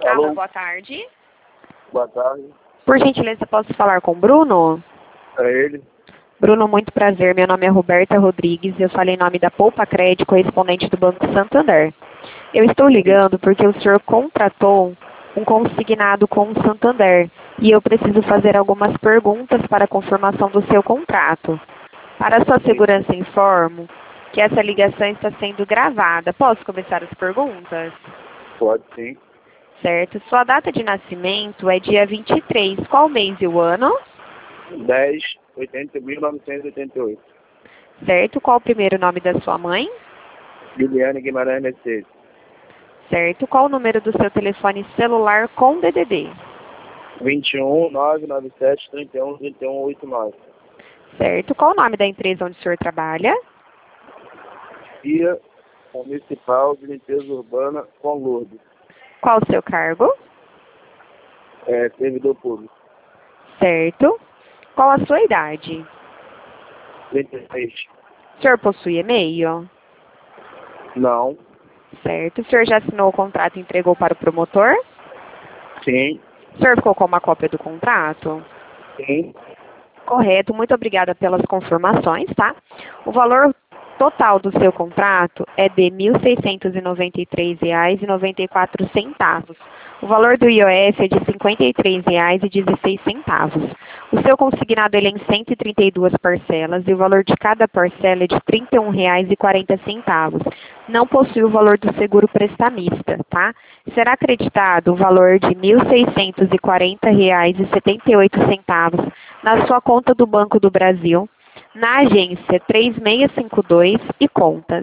Alô, boa tarde. Boa tarde. Por gentileza, posso falar com o Bruno? É ele. Bruno, muito prazer. Meu nome é Roberta Rodrigues. Eu falei em nome da Poupa Crédito, correspondente do Banco Santander. Eu estou ligando porque o senhor contratou um consignado com o Santander e eu preciso fazer algumas perguntas para a confirmação do seu contrato. Para sua segurança, informo que essa ligação está sendo gravada. Posso começar as perguntas? Pode sim. Certo. Sua data de nascimento é dia 23. Qual mês e o ano? 1988. Certo. Qual o primeiro nome da sua mãe? Juliane Guimarães Mercedes. Certo. Qual o número do seu telefone celular com DDD? 21 997 31 31 89. Certo. Qual o nome da empresa onde o senhor trabalha? Via Municipal de Limpeza Urbana com Lourdes. Qual o seu cargo? Servidor público. Certo. Qual a sua idade? 36. O senhor possui e-mail? Não. Certo. O senhor já assinou o contrato e entregou para o promotor? Sim. O senhor ficou com uma cópia do contrato? Sim. Correto. Muito obrigada pelas confirmações, tá? O valor total do seu contrato é de R$ 1.693,94. O valor do IOF é de R$ 53,16. O seu consignado ele é em 132 parcelas e o valor de cada parcela é de R$ 31,40. Não possui o valor do seguro prestamista, tá? Será acreditado o valor de R$ 1.640,78 na sua conta do Banco do Brasil, na agência 3652 e conta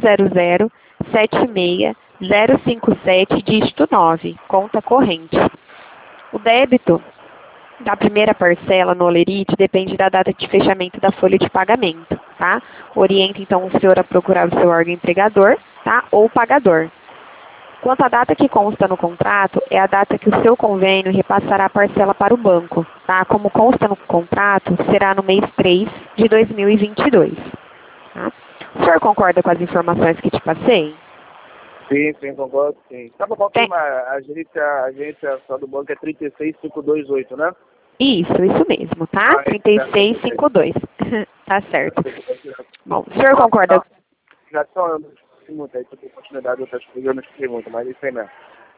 000-76057, dígito 9, conta corrente. O débito da primeira parcela no Olerite depende da data de fechamento da folha de pagamento, tá? Orienta então o senhor a procurar o seu órgão empregador, tá? Ou pagador. Quanto à data que consta no contrato, é a data que o seu convênio repassará a parcela para o banco, tá? Como consta no contrato, será no mês 3 de 2022. Tá? O senhor concorda com as informações que te passei? Sim, concordo, sim. Só para confirmar, a agência só do banco é 36528, né? Isso mesmo, tá? 3652. Tá certo. Bom, o senhor concorda? Já só muito aí, sobre a continuidade de outras coisas, eu não expliquei muito, mas isso aí mesmo.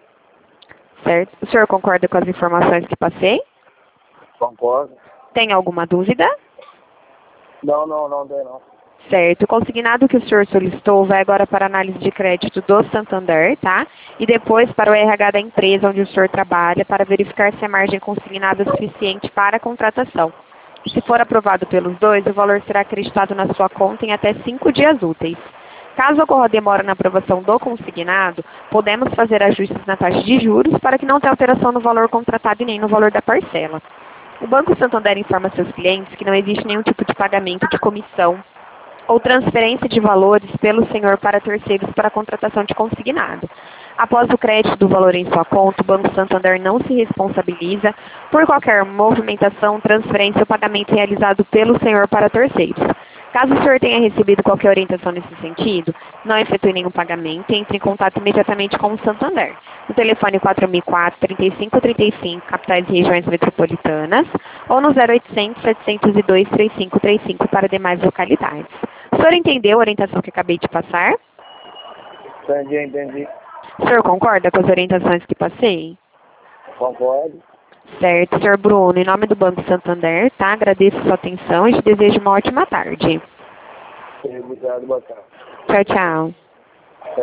Certo. O senhor concorda com as informações que passei? Concordo. Tem alguma dúvida? Não, tem não. Certo. O consignado que o senhor solicitou vai agora para a análise de crédito do Santander, tá? E depois para o RH da empresa onde o senhor trabalha para verificar se a margem consignada é suficiente para a contratação. Se for aprovado pelos dois, o valor será acreditado na sua conta em até 5 dias úteis. Caso ocorra demora na aprovação do consignado, podemos fazer ajustes na taxa de juros para que não tenha alteração no valor contratado e nem no valor da parcela. O Banco Santander informa seus clientes que não existe nenhum tipo de pagamento de comissão ou transferência de valores pelo senhor para terceiros para a contratação de consignado. Após o crédito do valor em sua conta, o Banco Santander não se responsabiliza por qualquer movimentação, transferência ou pagamento realizado pelo senhor para terceiros. Caso o senhor tenha recebido qualquer orientação nesse sentido, não efetue nenhum pagamento e entre em contato imediatamente com o Santander. No telefone 4004-3535, capitais e regiões metropolitanas, ou no 0800-702-3535 para demais localidades. O senhor entendeu a orientação que acabei de passar? Entendi. O senhor concorda com as orientações que passei? Concordo. Certo, senhor Bruno. Em nome do Banco Santander, tá? Agradeço a sua atenção e te desejo uma ótima tarde. Obrigado, boa tarde. Tchau, tchau.